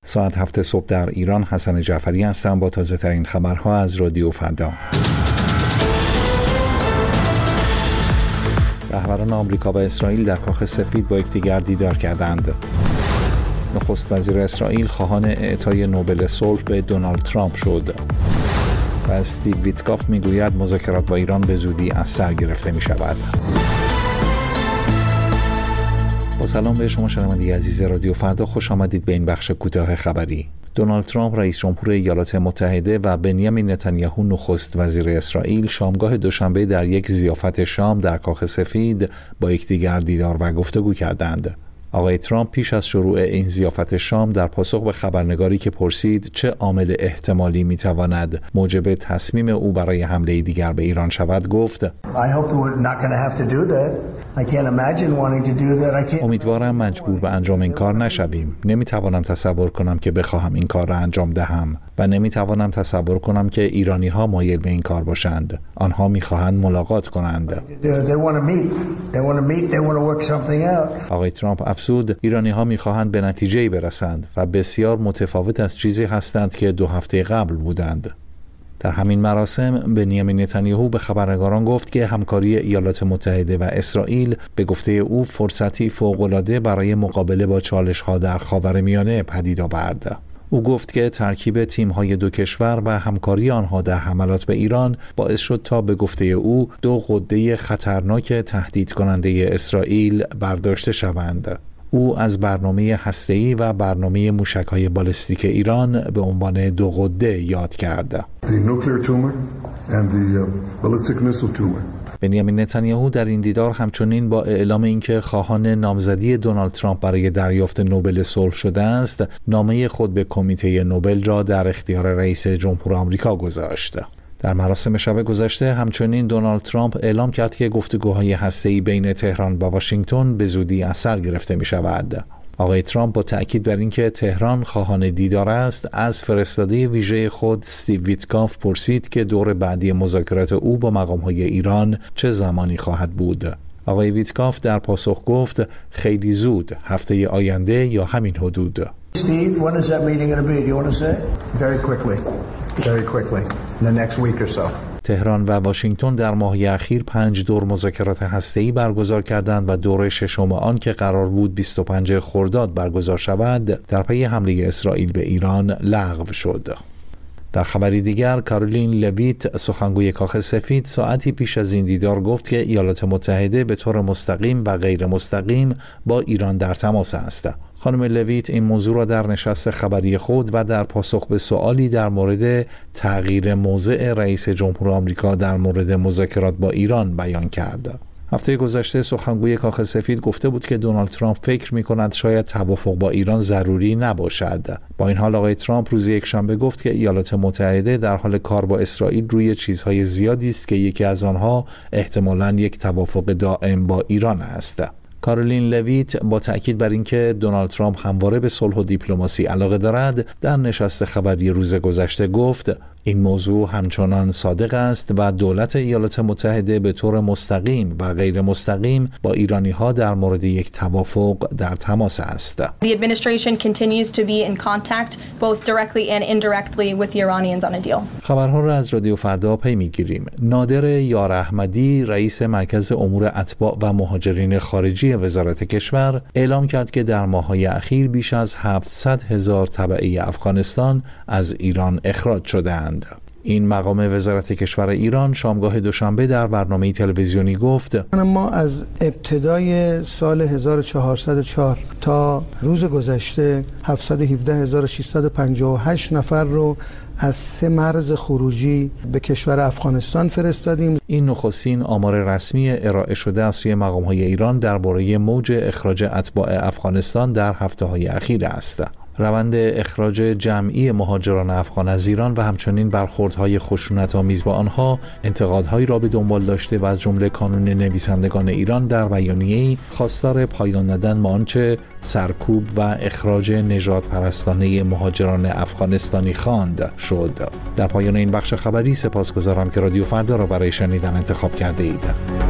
ساعت 7 صبح در ایران. حسن جعفری هستم با تازه ترین خبرها از رادیو فردا. رهبران آمریکا و اسرائیل در کاخ سفید با یکدیگر دیدار کردند. نخست وزیر اسرائیل خواهان اعطای نوبل صلح به دونالد ترامپ شد و استیو ویتکاف میگوید مذاکرات با ایران به زودی از سر گرفته می شود. با سلام به شما شنونده عزیز رادیو فردا، خوش آمدید به این بخش کوتاه خبری. دونالد ترامپ رئیس جمهور ایالات متحده و بنیامین نتانیاهو نخست وزیر اسرائیل شامگاه دوشنبه در یک ضیافت شام در کاخ سفید با یکدیگر دیدار و گفتگو کردند. آقای ترامپ پیش از شروع این ضیافت شام در پاسخ به خبرنگاری که پرسید چه عامل احتمالی میتواند موجب تصمیم او برای حمله دیگر به ایران شود گفت: امیدوارم مجبور به انجام این کار نشویم. نمیتوانم تصور کنم که بخواهم این کار را انجام دهم و نمیتوانم تصور کنم که ایرانی ها مایل به این کار باشند. آنها میخواهند ملاقات کنند. آقای ترامپ افزود ایرانی ها میخواهند به نتیجه‌ای برسند و بسیار متفاوت از چیزی هستند که 2 هفته قبل بودند. در همین مراسم بنیامین نتانیاهو به خبرنگاران گفت که همکاری ایالات متحده و اسرائیل به گفته او فرصتی فوق‌العاده برای مقابله با چالش‌ها در خاورمیانه پدید آورد. او گفت که ترکیب تیم‌های 2 کشور و همکاری آنها در حملات به ایران باعث شد تا به گفته او 2 غده خطرناک تهدید کننده اسرائیل برداشته شوند. او از برنامه هسته‌ای و برنامه موشک‌های بالستیک ایران به عنوان 2 غده یاد کرد. بنیامین نتانیاهو در این دیدار همچنین با اعلام اینکه خواهان نامزدی دونالد ترامپ برای دریافت نوبل صلح شده است، نامه خود به کمیته نوبل را در اختیار رئیس جمهور آمریکا گذاشت. در مراسم شب گذشته همچنین دونالد ترامپ اعلام کرد که گفتگوهای هسته‌ای بین تهران و واشنگتن به زودی از سر گرفته می شود. آقای ترامپ با تأکید بر اینکه تهران خواهان دیدار است، از فرستاده ویژه خود استیو ویتکاف پرسید که دور بعدی مذاکرات او با مقام‌های ایران چه زمانی خواهد بود. آقای ویتکاف در پاسخ گفت خیلی زود، هفته آینده یا همین حدود. Steve, when is that meeting going to be? Do you want to say? Very quickly. In the next week or so. تهران و واشنگتن در ماه‌های اخیر 5 دور مذاکرات هسته‌ای برگزار کردند و دور ششم آن که قرار بود 25 خرداد برگزار شود، در پی حمله اسرائیل به ایران لغو شد. در خبری دیگر، کارولین لویت سخنگوی کاخ سفید ساعتی پیش از این دیدار گفت که ایالات متحده به طور مستقیم و غیر مستقیم با ایران در تماس است. خانم لویت این موضوع را در نشست خبری خود و در پاسخ به سوالی در مورد تغییر موضع رئیس جمهور آمریکا در مورد مذاکرات با ایران بیان کرد. هفته گذشته سخنگوی کاخ سفید گفته بود که دونالد ترامپ فکر می‌کند شاید توافق با ایران ضروری نباشد. با این حال آقای ترامپ روز یکشنبه گفت که ایالات متحده در حال کار با اسرائیل روی چیزهای زیادی است که یکی از آنها احتمالاً یک توافق دائم با ایران است. کارولین لویت با تأکید بر اینکه دونالد ترامپ همواره به صلح و دیپلماسی علاقه دارد، در نشست خبری روز گذشته گفت این موضوع همچنان صادق است و دولت ایالات متحده به طور مستقیم و غیر مستقیم با ایرانی‌ها در مورد یک توافق در تماس است. The administration continues to be in contact both directly and indirectly with the Iranians on a deal. خبرها را از رادیو فردا پی می‌گیریم. نادر یار احمدی، رئیس مرکز امور اتباع و مهاجرین خارجی وزارت کشور، اعلام کرد که در ماه‌های اخیر بیش از 700,000 تبعه افغانستان از ایران اخراج شده‌اند. این مقام وزارت کشور ایران شامگاه دوشنبه در برنامه تلویزیونی گفت ما از ابتدای سال 1404 تا روز گذشته 717,658 نفر رو از 3 مرز خروجی به کشور افغانستان فرستادیم. این نخستین آمار رسمی ارائه شده از سوی مقام‌های ایران درباره موج اخراج اتباع افغانستان در هفته‌های اخیر است. روند اخراج جمعی مهاجران افغان از ایران و همچنین برخوردهای خشونت‌آمیز با آنها انتقادهایی را به دنبال داشته و از جمله کانون نویسندگان ایران در بیانیه‌ای خواستار پایان دادن به آنچه سرکوب و اخراج نژاد پرستانه مهاجران افغانستانی خواند شد. در پایان این بخش خبری سپاسگزارم که رادیو فردا را برای شنیدن انتخاب کرده اید.